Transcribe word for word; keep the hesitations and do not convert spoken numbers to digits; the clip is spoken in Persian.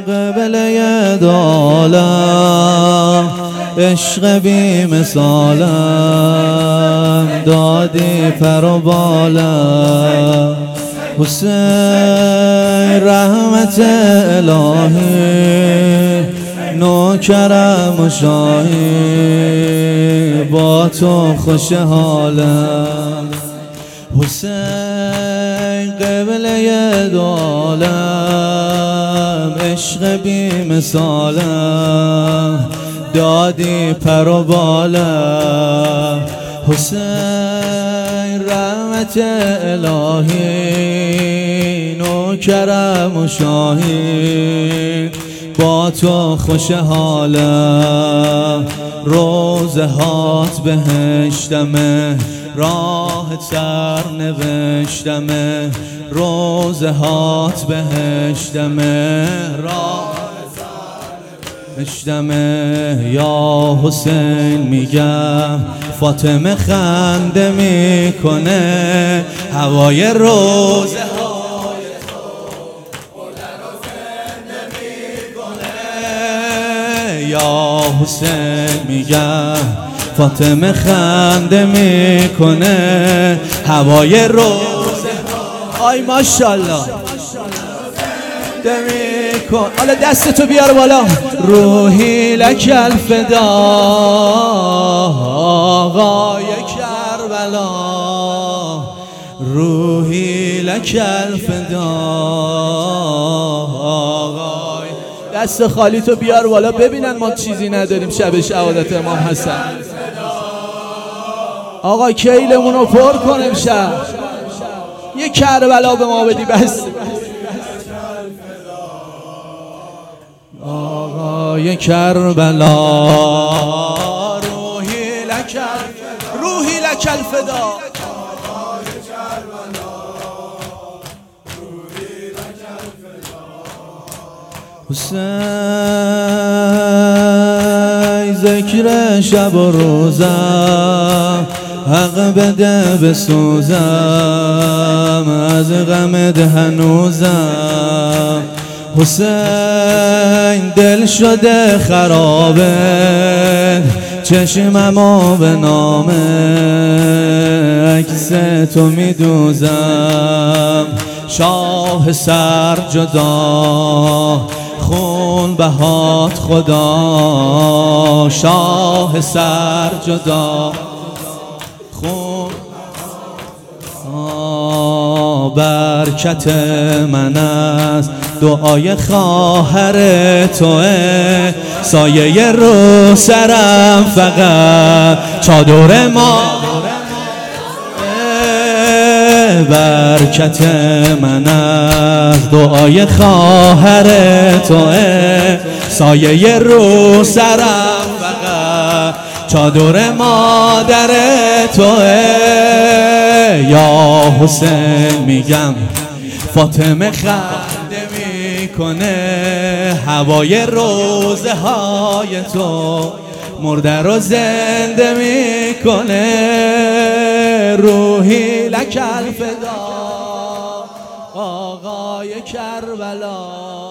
قبله دالم عشق بی مثالم دادی پر و بالم حسین رحمت الهی نوکرم و شاهی با تو خوش حالم حسین قبله دالم عشق بی مثالم دادی پر و بالم حسین رحمت الهی نوکرم و شاهی با تو خوش حالم روزه هات بهشتمه راحت سر نوشتمه روزه هات بهشتمه راحت نوشتمه یا حسین میگم فاطمه خنده میکنه هوای روزه یا حسین میگم فاطمه خنده میکنه هوای روزه آی ماشاءالله میکن حالا دستتو بیار بالا روحی لک الفدا آقای کربلا روحی لک الفدا آقای دست خالی تو بیار بالا ببینن ما چیزی نداریم شب شهادت امام حسن آقا کیلمون رو پر کنیم شب یه کربلا به ما بدی بس آقای کربلا روحی لک روحی لک الفدا حسین ذکر شب و روزم حق بده بسوزم از غمت هنوزم حسین دل شده خرابه چشممو به نام عکس تو میدوزم شاه سر جدا خون بهات خدا شاه سر جدا خون برکت من است دعای خواهر توه سایه رو سرم فقط چادر ما برکت من است دعای خواهر توه سایه رو سرم فقط چادر مادر توه یا حسین میگم فاطمه خنده میکنه هوای روزه های تو مرده رو زنده میکنه روحی لک الفدا آقای کربلا